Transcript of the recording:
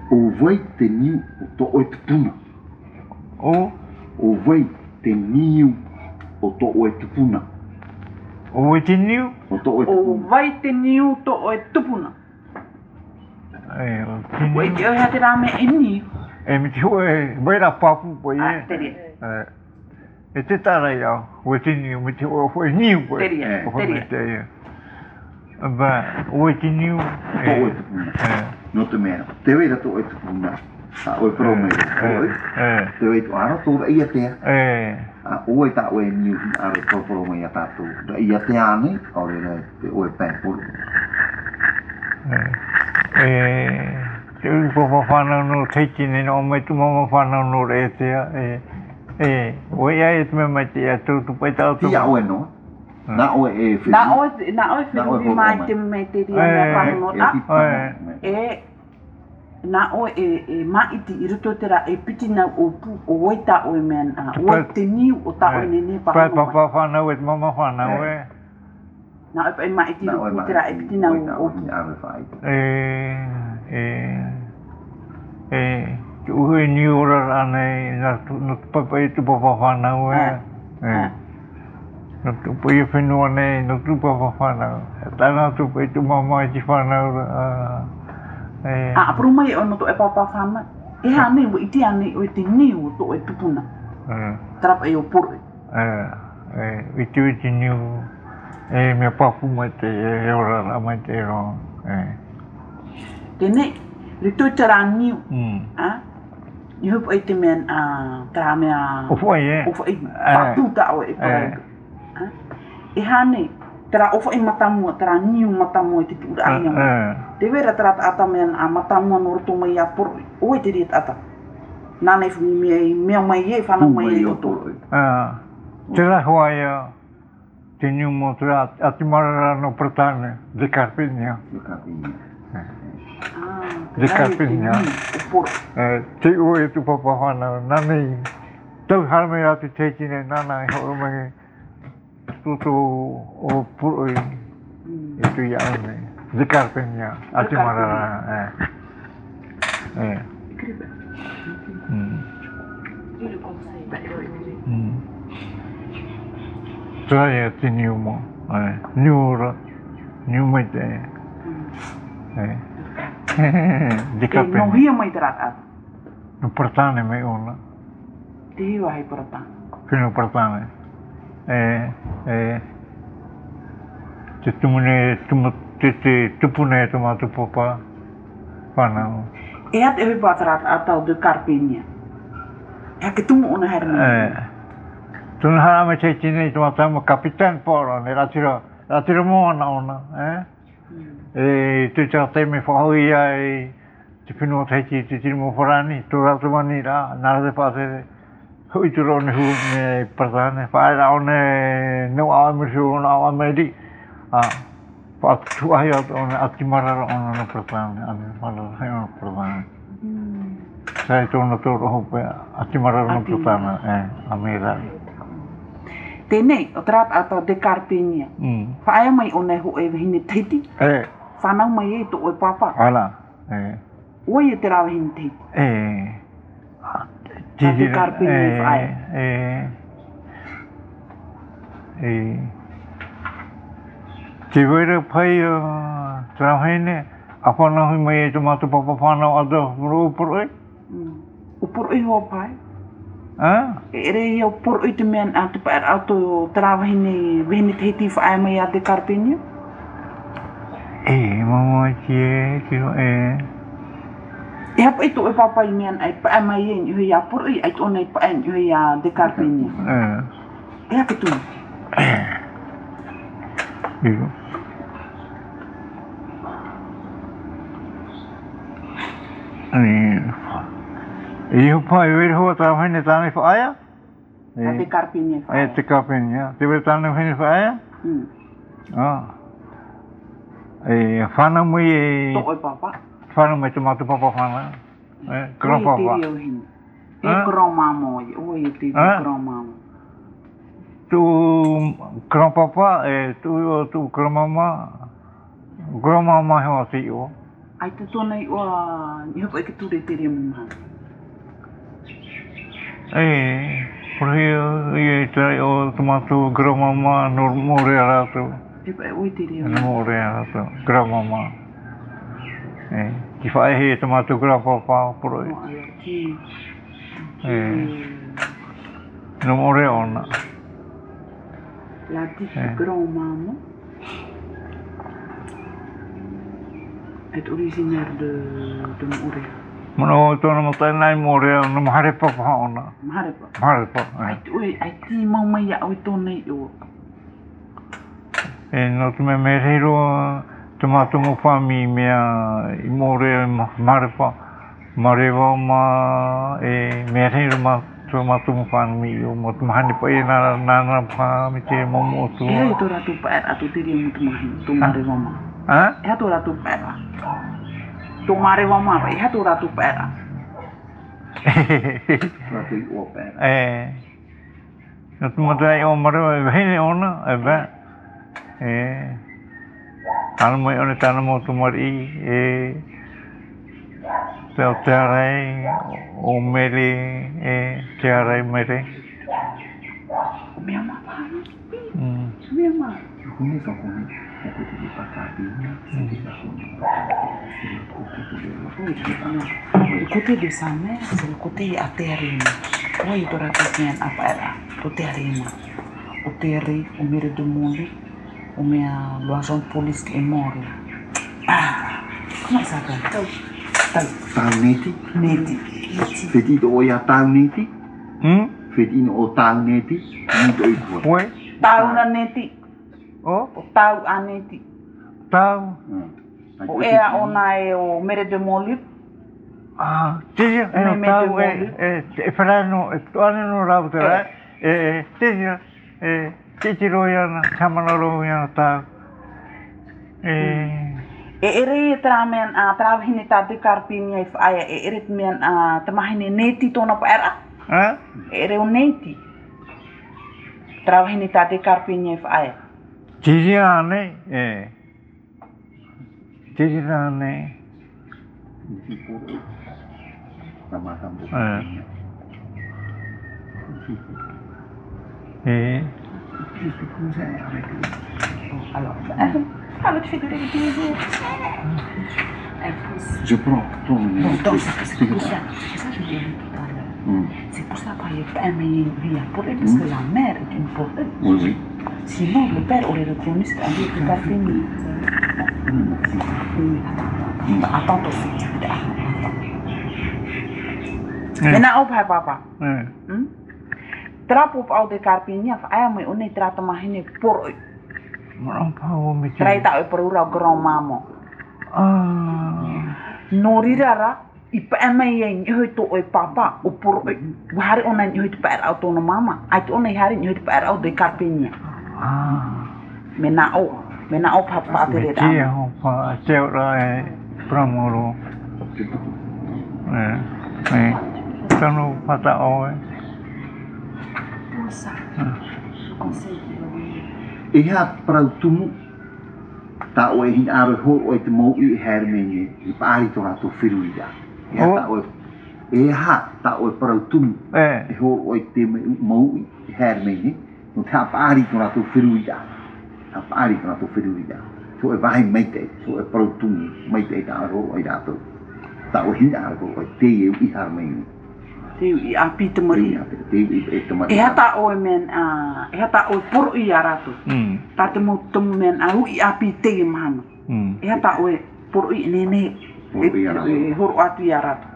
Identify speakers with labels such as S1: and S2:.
S1: O vai te niu o to o te puna. O vai te niu o to o te puna.
S2: O vai te niu?
S3: O vai te niu to o te puna. O te o hea te rā me e niu.
S2: E mi te hoe, vai rā papu po i e.
S3: Tere.
S2: E te tara iau, o te niu, mi te hoe foi niu po i.
S3: Tere.
S2: Ba, o te niu.
S1: To o te puna. No te mea. Te wei rato o te puna. O pro me. Te wei tu ara tō ia tea. O e ta o e niu ara tō pro me ia tātou. Ia te ane, o re o e pēpuru.
S2: Te ui papa whanau no teiki ni no mai tu mama whanau no re tea. O ia e te mea mai te ia tūtu pai tātou.
S1: Tia o e no. Na o e whiri.
S3: Na o e whiri mai te me te ria mea whanota. Na o e maiti i ruto te ra e piti nau o pu o oita o e mea o te niu o ta o e nene pa
S2: pai papa whanau e te mama whanau e.
S3: Na o e maiti i ruto te ra e piti nau o pu.
S2: Te uhu e niu ora rane na tu papa i tu papa whanau e. No tu pai e whenua nei, no tu papa whanau. Tana tu pai tu mama i ti whanau ra.
S3: Apuru mai o no to e papa whanau. E hane o iti ane o te niu to e tupuna. Trapa e o puru.
S2: Iti niu. Mea papu mai te e ora ra mai te ro.
S3: Tēnei, rito te rā niu. Ni hupu e te mea tā mea...
S2: Ofu e.
S3: Ofu e. Patuta o e pare. E hane, tera ofu e matamua, tera niu matamua e te tura aina. Te wera tera ata mea a matamua no roto mai a poro. O e te rea ata. Nānei whumi mea mai e, whanau mai e o toro.
S2: Te rahua ia, te niu mo te atimarara no Pratane, de Carpenia. De Carpenia. Te ua e tu papa whanau, nānei, tau harame a te teiki nei nāna i horo mai tuto o puroi e tu ia nei. De Carpenia, atimarara. Trai e te niu mo, niu ora, niu mai te. De Carpenia.
S3: No hia mai te rata.
S2: No Pratane mai ona.
S3: Te hiwa hei Pratane.
S2: Whino Pratane. Te tumune, te tupune e tomatu papa. Whanau.
S3: E at e hui pātarata atau de Carpenia. E ke tumu ona herna.
S2: Tuna hara me te tine i tomatu mo kapitan pōra, ne ratira moana ona. Tu te te me whahui ai te whenua teiki te tine mo wharani, tō ratu mani rā, nara te pātere. Hui tu rone hu me Pratane, whaera one nau awa mirisu ona awa meri. Whaatu ahi atu one atimarara ona no Pratane, atimarara hei ona Pratane. Sai tōna tōra hope atimarara no Pratane, a mera.
S3: Tēnei, o te rata atau de Carpenia. Whaea mai o nei ho e wahine teiti. Whanau mai e to o e papa.
S2: Ala.
S3: Oi e te rā wahine teiti. De Carpenia whaea.
S2: Te wera pai trauhene, a whanahui mai e tomatu papa whanau ado muru upuroi?
S3: Upuroi hoa pai. E rei au upuroi te mea a te paer auto te rā wahine teiti whaea mai a de Carpenia?
S2: Mama kie, kiro
S3: E hapa i to e papa i mea ai paea mai e ni hui a upuroi, ai tōna i paea ni hui a de Carpenia. E hake tu?
S2: Iro. E pai wera hoa tā whaine tāne whaaya?
S3: De Carpenia whaaya.
S2: Te Carpenia. Te wera tāne whaine whaaya? Whanau mai e...
S3: To o e papa.
S2: Whanau mai tomatu papa whanau. Grandpapa.
S3: Oi e te reo hini. E grandmama i, oi e te grandmama.
S2: Tu grandpapa e tu grandmama. Grandmama he o te o.
S3: ai te tōna i oa, i hapa i ke ture te rea mumha.
S2: Puri tai o tamatu gramama no more arato.
S3: Te pai oi te rea.
S2: No more arato gramama. Ki whae he tamatu grapapa puroi. No more ona.
S3: La tiki gramama. Het originaire de Morea.
S2: Mano tōna matai nai Morea no maharepa paona.
S3: Maharepa?
S2: Maharepa,
S3: ai ti maumai a oi tōna i o.
S2: No te me reiro tamatu mo whami mea i Morea maharepa. Marewa ma me reiro ma tamatu mo whami o mo te maharepa e nana pa me te momo o tu.
S3: E rei tō ratu paera atu te rea mo te mahini, tō marewa ma. E hato ratu paera. Tō marewa ma, e hato ratu paera.
S1: Ratu i o paera.
S2: No te matai o marewa e hene ona, e bea. Ana mai one tāna mo tu mari teo te arai o mere te arai mere.
S3: O mea ma pāna. O mea ma.
S1: Kune ka kune, e te te pakāpina, e te ka kune.
S3: Le côté de sa mère, c'est le côté atérina. Oui, tu auras tout bien à faire. Tout atérina. O terre, o mere de monde, o mea l'agent de police qui est mort. Ah, comment ça s'appelle?
S1: Tau neti?
S3: Neti.
S1: Feti o ia tau neti? Feti o tau neti? Muito i kua.
S2: Oi?
S3: Tau na neti.
S2: O?
S3: Tau a neti.
S2: Tau?
S3: O ea ona e o mere de monde.
S2: Tija, e no tau e whanano, e tuane no rau te rai. Tija, titi roi ana, tamana roi ana tau.
S3: E ere e tra men a trawhine ta de karpini e whaia e ere men a tamahine neti tōna paera. E ere o neti. Trawhine ta de karpini e whaia.
S2: Tija ane, Tija ane.
S1: Sama-sama.
S3: Alors, tu fais de l'église.
S1: Je prends ton...
S3: Bon, donc, c'est pour ça. C'est ça que je disais tout à l'heure. C'est pour ça qu'il n'y a pas aimé via pour elle, parce que la mère est une pauvre.
S1: Oui, oui.
S3: Sinon, le père aurait reconnu ce qu'un peu plus tard fini. Attends, aussi. Maintenant, op papa. Trap op oude karpinha, ai mãe, onde trata mais nem por.
S2: Não pau me tira.
S3: Trai tá por ura grandmama. Norirara, e pa mãe em hoito oi papa, o por hari onan hoito para autonomama, ai onde hari hoito para oude karpinha. Maintenant, papa tere da.
S2: Tia, pa, teu ra pramoro. Tano pata oe.
S3: Nossa. Consegue.
S1: E hea prautumu, ta oe hin aro ho oe te mau i hermene, i paari to rato whiruida. E ha ta oe prautumu, e ho oe te mau i hermene, no te ha paari to rato whiruida. Ha paari to rato whiruida. So e vahe meite, so e prautumu, meite ta aro oe rato. Ta oe hin aro oe te eu i hermene.
S3: I api te mari. E hata oe men, e hata oe poro i arato. Ta te mo tomu men, a hui api te mahana. E hata oe poro i nene, e horo atu i arato.